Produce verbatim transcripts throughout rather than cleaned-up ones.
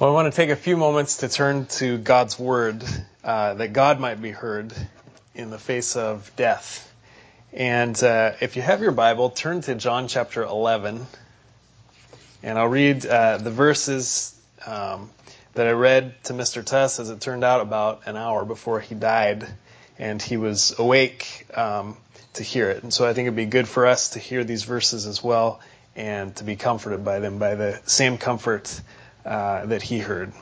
Well, I want to take a few moments to turn to God's Word, uh, that God might be heard in the face of death. And uh, if you have your Bible, turn to John chapter eleven, and I'll read uh, the verses um, that I read to Mister Tuss, as it turned out, about an hour before he died, and he was awake um, to hear it. And so I think it'd be good for us to hear these verses as well, and to be comforted by them, by the same comfort Uh, that he heard.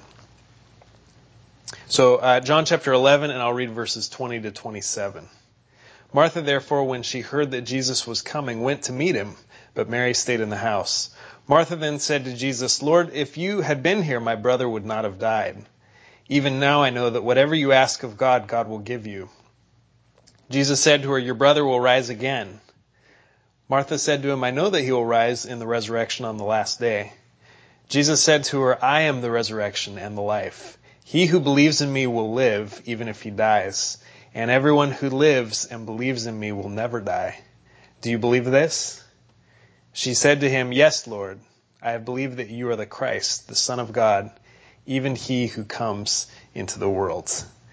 So uh, John chapter eleven, and I'll read verses twenty to twenty-seven. Martha, therefore, when she heard that Jesus was coming, went to meet him, but Mary stayed in the house. Martha then said to Jesus, "Lord, if you had been here, my brother would not have died. Even now I know that whatever you ask of God, God will give you." Jesus said to her, "Your brother will rise again." Martha said to him, "I know that he will rise in the resurrection on the last day." Jesus said to her, "I am the resurrection and the life. He who believes in me will live, even if he dies. And everyone who lives and believes in me will never die. Do you believe this?" She said to him, "Yes, Lord. I have believed that you are the Christ, the Son of God, even he who comes into the world."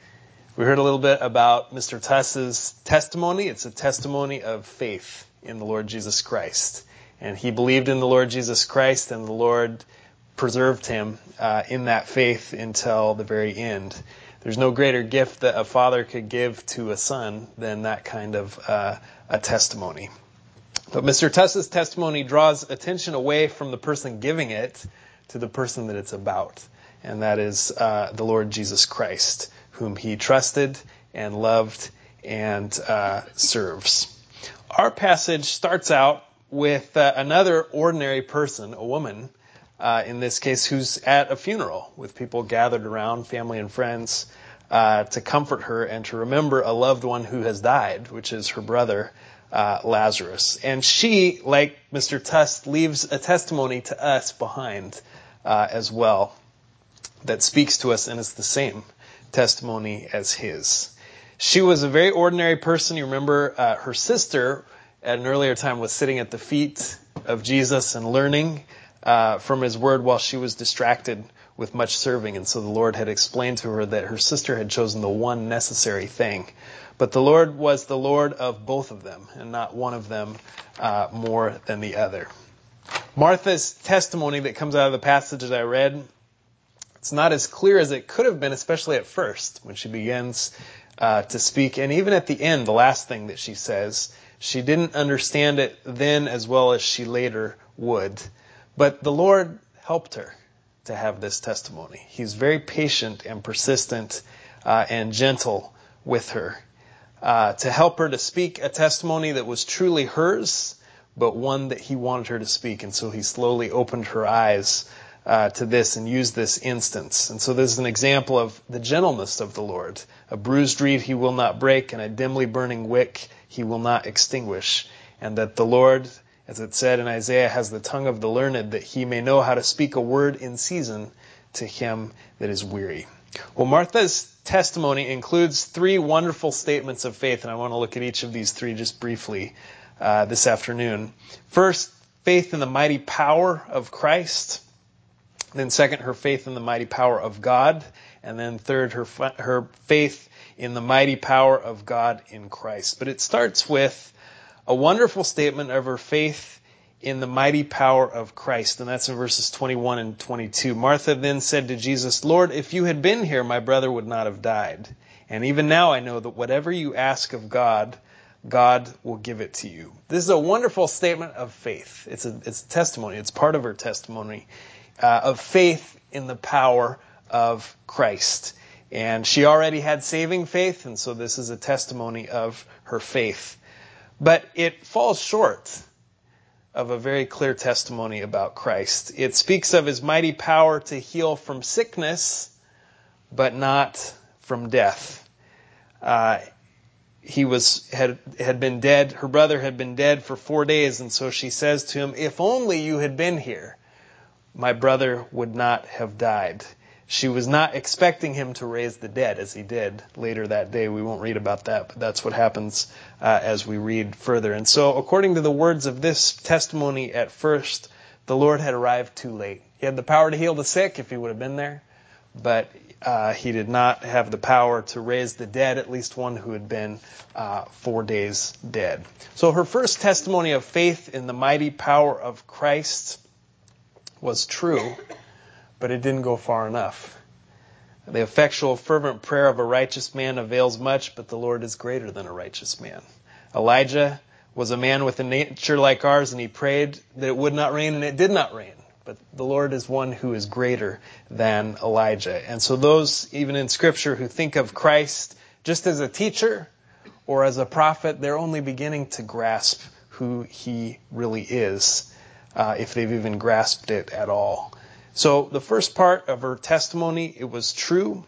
We heard a little bit about Mister Tuss's testimony. It's a testimony of faith in the Lord Jesus Christ. And he believed in the Lord Jesus Christ, and the Lord preserved him uh, in that faith until the very end. There's no greater gift that a father could give to a son than that kind of uh, a testimony. But Mister Tuss's testimony draws attention away from the person giving it to the person that it's about, and that is uh, the Lord Jesus Christ, whom he trusted and loved and uh, serves. Our passage starts out with uh, another ordinary person, a woman, Uh, in this case, who's at a funeral with people gathered around, family and friends, uh, to comfort her and to remember a loved one who has died, which is her brother, uh, Lazarus. And she, like Mister Tuss, leaves a testimony to us behind uh, as well that speaks to us, and is the same testimony as his. She was a very ordinary person. You remember uh, her sister at an earlier time was sitting at the feet of Jesus and learning Uh, from his word while she was distracted with much serving. And so the Lord had explained to her that her sister had chosen the one necessary thing. But the Lord was the Lord of both of them, and not one of them uh, more than the other. Martha's testimony that comes out of the passage that I read, it's not as clear as it could have been, especially at first when she begins uh, to speak. And even at the end, the last thing that she says, she didn't understand it then as well as she later would. But the Lord helped her to have this testimony. He's very patient and persistent uh, and gentle with her uh, to help her to speak a testimony that was truly hers, but one that he wanted her to speak. And so he slowly opened her eyes uh, to this and used this instance. And so this is an example of the gentleness of the Lord. A bruised reed he will not break, and a dimly burning wick he will not extinguish. And that the Lord, as it said in Isaiah, has the tongue of the learned, that he may know how to speak a word in season to him that is weary. Well, Martha's testimony includes three wonderful statements of faith, and I want to look at each of these three just briefly uh, this afternoon. First, faith in the mighty power of Christ. Then second, her faith in the mighty power of God. And then third, her, her faith in the mighty power of God in Christ. But it starts with a wonderful statement of her faith in the mighty power of Christ. And that's in verses twenty-one and twenty-two. Martha then said to Jesus, "Lord, if you had been here, my brother would not have died. And even now I know that whatever you ask of God, God will give it to you." This is a wonderful statement of faith. It's a, it's a testimony. It's part of her testimony uh, of faith in the power of Christ. And she already had saving faith, and so this is a testimony of her faith. But it falls short of a very clear testimony about Christ. It speaks of his mighty power to heal from sickness, but not from death. Uh, he was had had been dead. Her brother had been dead for four days, and so she says to him, "If only you had been here, my brother would not have died." She was not expecting him to raise the dead, as he did later that day. We won't read about that, but that's what happens uh, as we read further. And so, according to the words of this testimony at first, the Lord had arrived too late. He had the power to heal the sick if he would have been there, but uh, he did not have the power to raise the dead, at least one who had been uh, four days dead. So her first testimony of faith in the mighty power of Christ was true, but it didn't go far enough. The effectual, fervent prayer of a righteous man avails much, but the Lord is greater than a righteous man. Elijah was a man with a nature like ours, and he prayed that it would not rain, and it did not rain. But the Lord is one who is greater than Elijah. And so those, even in Scripture, who think of Christ just as a teacher or as a prophet, they're only beginning to grasp who he really is, uh, if they've even grasped it at all. So the first part of her testimony, it was true,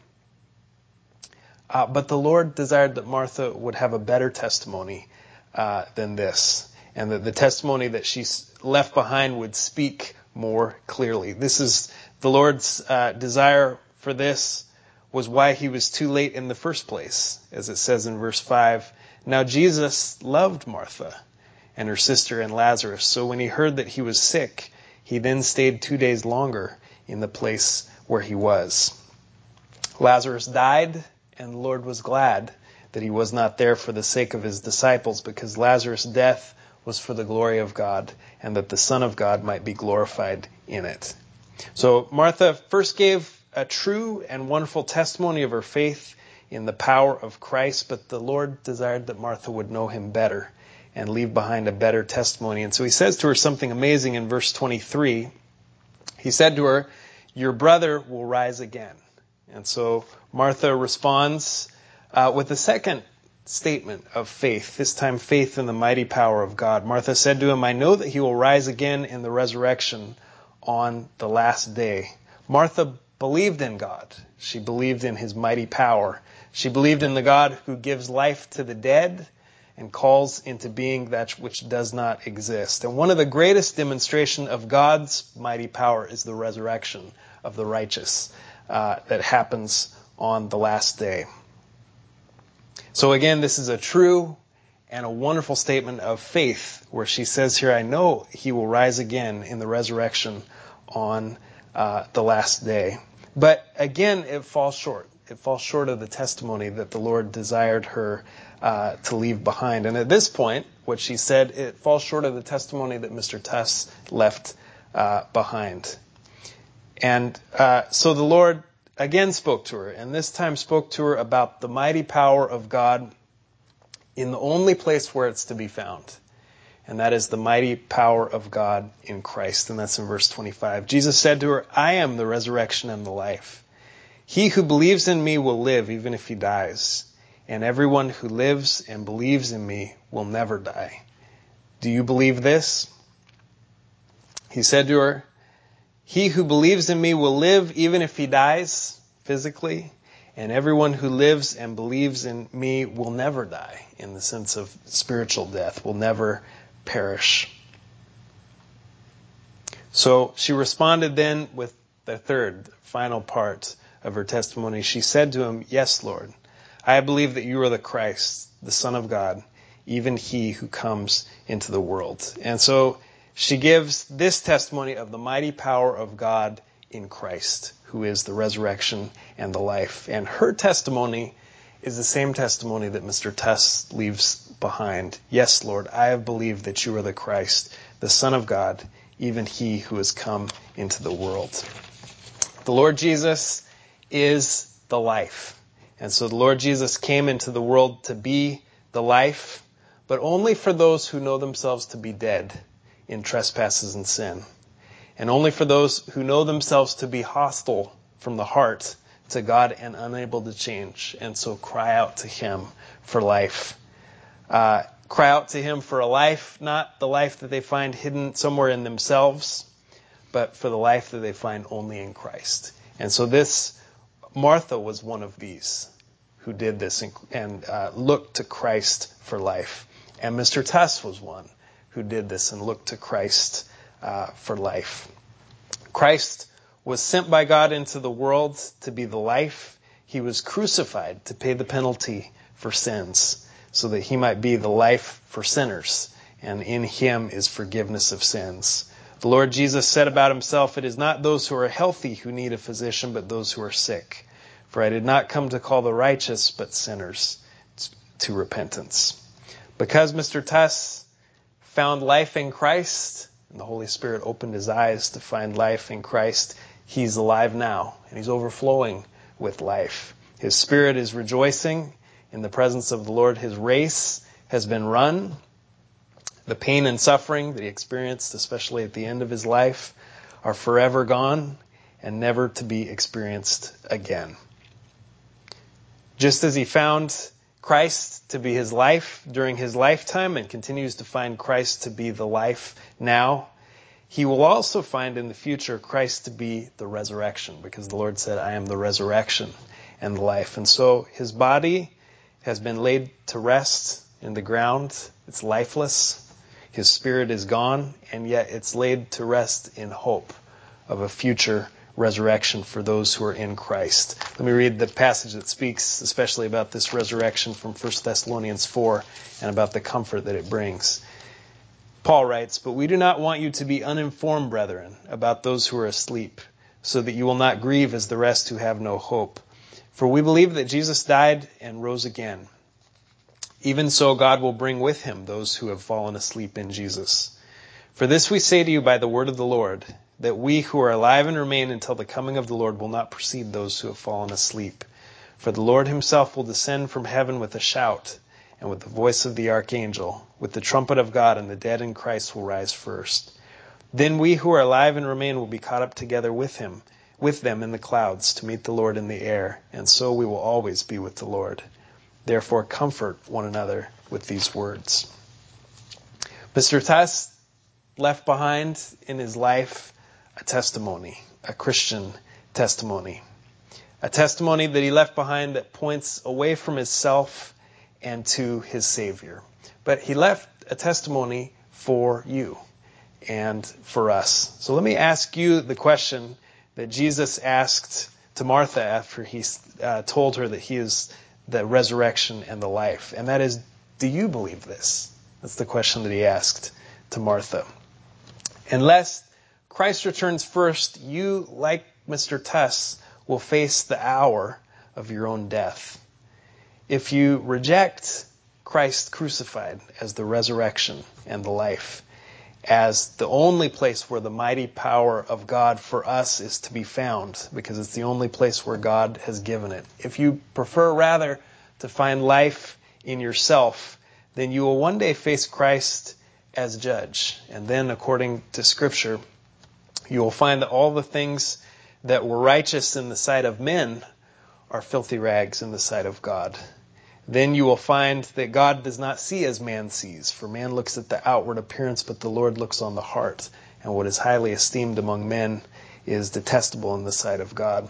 uh, but the Lord desired that Martha would have a better testimony uh, than this, and that the testimony that she left behind would speak more clearly. This is the Lord's uh, desire for this, was why he was too late in the first place, as it says in verse five. Now Jesus loved Martha and her sister and Lazarus, so when he heard that he was sick, he then stayed two days longer in the place where he was. Lazarus died, and the Lord was glad that he was not there for the sake of his disciples, because Lazarus' death was for the glory of God, and that the Son of God might be glorified in it. So Martha first gave a true and wonderful testimony of her faith in the power of Christ, but the Lord desired that Martha would know him better and leave behind a better testimony. And so he says to her something amazing in verse twenty-three. He said to her, "Your brother will rise again." And so Martha responds uh, with a second statement of faith, this time faith in the mighty power of God. Martha said to him, "I know that he will rise again in the resurrection on the last day." Martha believed in God. She believed in his mighty power. She believed in the God who gives life to the dead and calls into being that which does not exist. And one of the greatest demonstration of God's mighty power is the resurrection of the righteous uh, that happens on the last day. So again, this is a true and a wonderful statement of faith, where she says here, "I know he will rise again in the resurrection on uh, the last day." But again, it falls short. It falls short of the testimony that the Lord desired her uh, to leave behind. And at this point, what she said, it falls short of the testimony that Mister Tuss left uh, behind. And uh, so the Lord again spoke to her, and this time spoke to her about the mighty power of God in the only place where it's to be found. And that is the mighty power of God in Christ. And that's in verse twenty-five. Jesus said to her, "I am the resurrection and the life. He who believes in me will live even if he dies. And everyone who lives and believes in me will never die. Do you believe this?" He said to her, "He who believes in me will live even if he dies physically. And everyone who lives and believes in me will never die," in the sense of spiritual death, will never perish. So she responded then with the third, final part of her testimony. She said to him, "Yes, Lord, I believe that you are the Christ, the Son of God, even he who comes into the world." And so she gives this testimony of the mighty power of God in Christ, who is the resurrection and the life. And her testimony is the same testimony that Mister Tuss leaves behind. "Yes, Lord, I have believed that you are the Christ, the Son of God, even he who has come into the world." The Lord Jesus is the life. And so the Lord Jesus came into the world to be the life, but only for those who know themselves to be dead in trespasses and sin. And only for those who know themselves to be hostile from the heart to God and unable to change, and so cry out to him for life. Uh, cry out to him for a life, not the life that they find hidden somewhere in themselves, but for the life that they find only in Christ. And so this, Martha was one of these who did this and, and uh, looked to Christ for life. And Mister Tuss was one who did this and looked to Christ uh, for life. Christ was sent by God into the world to be the life. He was crucified to pay the penalty for sins, so that he might be the life for sinners. And in him is forgiveness of sins. The Lord Jesus said about himself, "It is not those who are healthy who need a physician, but those who are sick. For I did not come to call the righteous, but sinners to repentance." Because Mister Tuss found life in Christ, and the Holy Spirit opened his eyes to find life in Christ, he's alive now, and he's overflowing with life. His spirit is rejoicing in the presence of the Lord. His race has been run. The pain and suffering that he experienced, especially at the end of his life, are forever gone and never to be experienced again. Just as he found Christ to be his life during his lifetime and continues to find Christ to be the life now, he will also find in the future Christ to be the resurrection, because the Lord said, "I am the resurrection and the life." And so his body has been laid to rest in the ground. It's lifeless. His spirit is gone, and yet it's laid to rest in hope of a future resurrection for those who are in Christ. Let me read the passage that speaks especially about this resurrection from First Thessalonians four and about the comfort that it brings. Paul writes, "But we do not want you to be uninformed, brethren, about those who are asleep, so that you will not grieve as the rest who have no hope. For we believe that Jesus died and rose again. Even so, God will bring with him those who have fallen asleep in Jesus. For this we say to you by the word of the Lord, that we who are alive and remain until the coming of the Lord will not precede those who have fallen asleep. For the Lord himself will descend from heaven with a shout, and with the voice of the archangel, with the trumpet of God, and the dead in Christ will rise first. Then we who are alive and remain will be caught up together with him, with them in the clouds, to meet the Lord in the air, and so we will always be with the Lord. Therefore comfort one another with these words." Mister Tuss left behind in his life a testimony, a Christian testimony. A testimony that he left behind that points away from himself and to his Savior. But he left a testimony for you and for us. So let me ask you the question that Jesus asked to Martha after he uh, told her that he is the resurrection and the life. And that is, do you believe this? That's the question that he asked to Martha. Unless Christ returns first, you, like Mister Tuss, will face the hour of your own death. If you reject Christ crucified as the resurrection and the life, as the only place where the mighty power of God for us is to be found, because it's the only place where God has given it. If you prefer rather to find life in yourself, then you will one day face Christ as judge. And then, according to Scripture, you will find that all the things that were righteous in the sight of men are filthy rags in the sight of God. Then you will find that God does not see as man sees, for man looks at the outward appearance, but the Lord looks on the heart. And what is highly esteemed among men is detestable in the sight of God.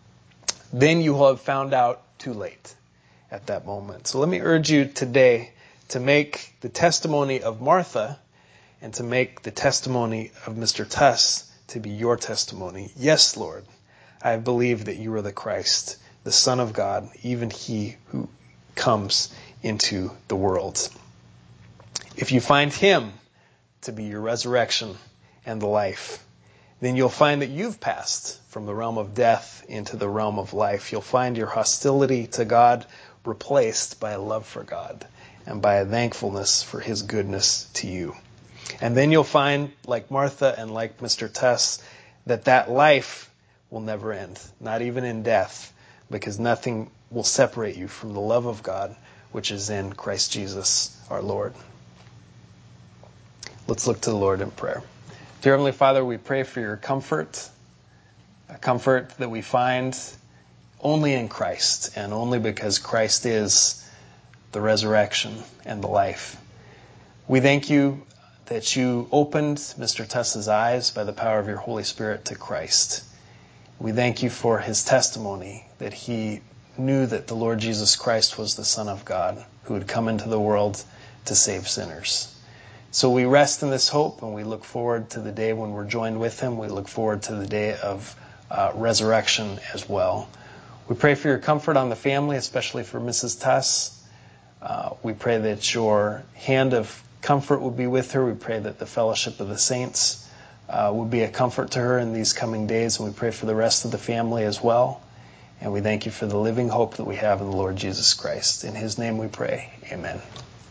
Then you will have found out too late at that moment. So let me urge you today to make the testimony of Martha and to make the testimony of Mister Tuss to be your testimony. Yes, Lord, I believe that you are the Christ, the Son of God, even he who comes into the world. If you find him to be your resurrection and the life, then you'll find that you've passed from the realm of death into the realm of life. You'll find your hostility to God replaced by a love for God and by a thankfulness for his goodness to you. And then you'll find, like Martha and like Mister Tuss, that that life will never end, not even in death, because nothing will separate you from the love of God, which is in Christ Jesus our Lord. Let's look to the Lord in prayer. Dear Heavenly Father, we pray for your comfort, a comfort that we find only in Christ, and only because Christ is the resurrection and the life. We thank you that you opened Mister Tuss's eyes by the power of your Holy Spirit to Christ. We thank you for his testimony that he knew that the Lord Jesus Christ was the Son of God who had come into the world to save sinners. So we rest in this hope, and we look forward to the day when we're joined with him. We look forward to the day of uh, resurrection as well. We pray for your comfort on the family, especially for Missus Tuss. Uh, we pray that your hand of comfort will be with her. We pray that the fellowship of the saints uh, would be a comfort to her in these coming days, and we pray for the rest of the family as well. And we thank you for the living hope that we have in the Lord Jesus Christ. In his name we pray. Amen.